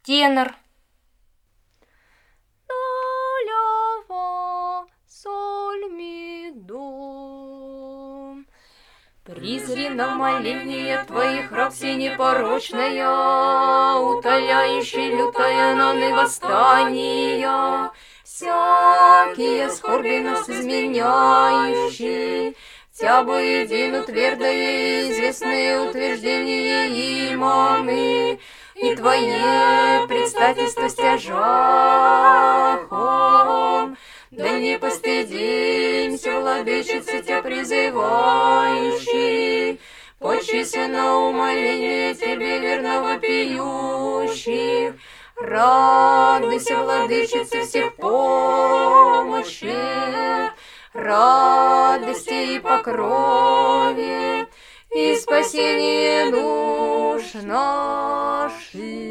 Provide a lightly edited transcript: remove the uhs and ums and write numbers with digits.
Тенор. До, ля, фа, соль, ми, до. Призрено моление Твоих раб всенепорочная, утоляющий лютое наны восстания, всякие скорби нас изменяющие, Тя бы едину твердое известные утверждения имамы, и Твое предстательство стяжахом. Да не постыдимся, владычицы Тя призывающий, почися на умоление Тебе верного пьющих. Радуйся, владычицы всех помощи, радости и покрове, и спасение душ наших.